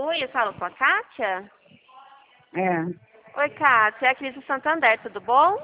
Oi, eu falo com a Kátia? É, Oi, Kátia, é a Cris do Santander, tudo bom?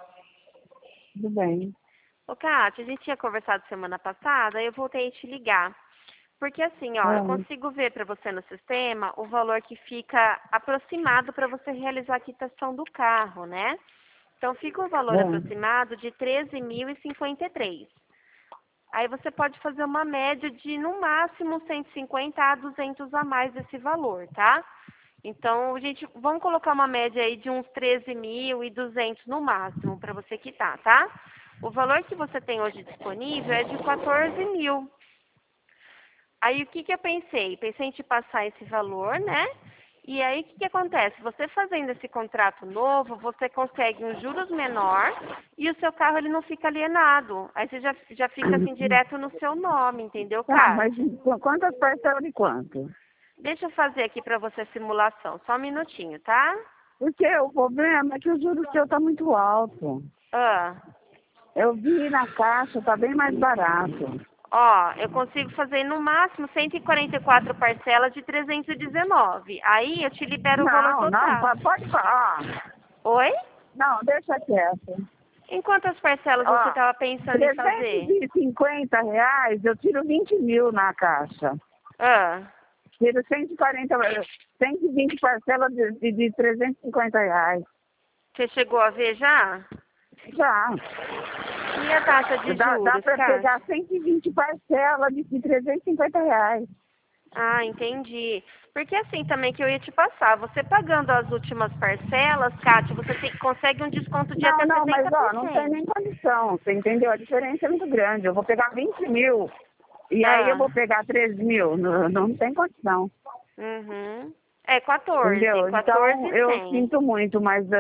tudo bem. Ô, Kátia, a gente tinha conversado semana passada e eu voltei a te ligar. Porque assim, ó, eu Ah, consigo ver para você no sistema o valor que fica aproximado para você realizar a quitação do carro, né? Então fica um valor ah, aproximado de 13.053. Aí você pode fazer uma média de no máximo 150 a 200 a mais desse valor, tá? Então, vamos colocar uma média aí de uns 13.200 no máximo para você quitar, tá? O valor que você tem hoje disponível é de 14 mil. Aí o que que eu pensei? Pensei em te passar esse valor, né? E aí o que que acontece? Você fazendo esse contrato novo, você consegue um juros menor e o seu carro ele não fica alienado. Aí você já fica assim direto no seu nome, entendeu, tá, mas Kátia? quantas parcelas de quanto? Deixa eu fazer aqui para você a simulação, só um minutinho, tá? Porque o problema é que o juro seu tá muito alto. Ah, Eu vi na caixa, tá bem mais barato. ó, eu consigo fazer no máximo 144 parcelas de 319. Aí eu te libero o valor Não, não, total. pode falar. Oi? Não, deixa quieto. Em quantas parcelas você Ó, estava pensando em trezentos fazer? e cinquenta reais, eu tiro 20 mil na caixa. Ah, Tiro 140, 120 parcelas de 350 reais. você chegou a ver já? Já. E a taxa de Dá juros, para pegar Kátia? 120 parcelas de 350 reais. Ah, entendi. Porque assim também que eu ia te passar, você pagando as últimas parcelas, Kátia, você consegue um desconto de Não, até não, mas ó, não tem 70%. nem condição, você entendeu? A diferença é muito grande. Eu vou pegar 20 mil e aí eu Ah, vou pegar 13 mil. Não, não tem condição, uhum. É 14, entendeu? Então eu 14,100. sinto muito, mas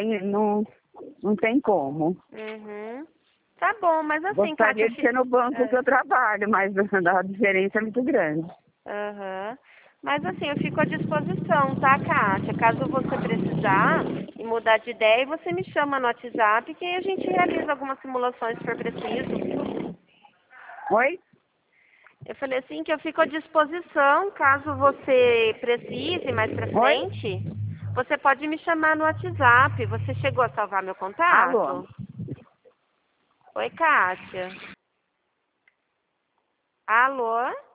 não tem como. Uhum. Tá bom, mas assim, Kátia, Gostaria de ser no banco que eu trabalho, mas a diferença é muito grande. aham. Mas assim, eu fico à disposição, tá, Kátia? Caso você precisar e mudar de ideia, você me chama no WhatsApp que aí a gente realiza algumas simulações se for preciso. Oi? Eu falei assim que eu fico à disposição, caso você precise mais pra Oi? frente, você pode me chamar no WhatsApp. Você chegou a salvar meu Alô? contato? Oi, Kátia. Alô?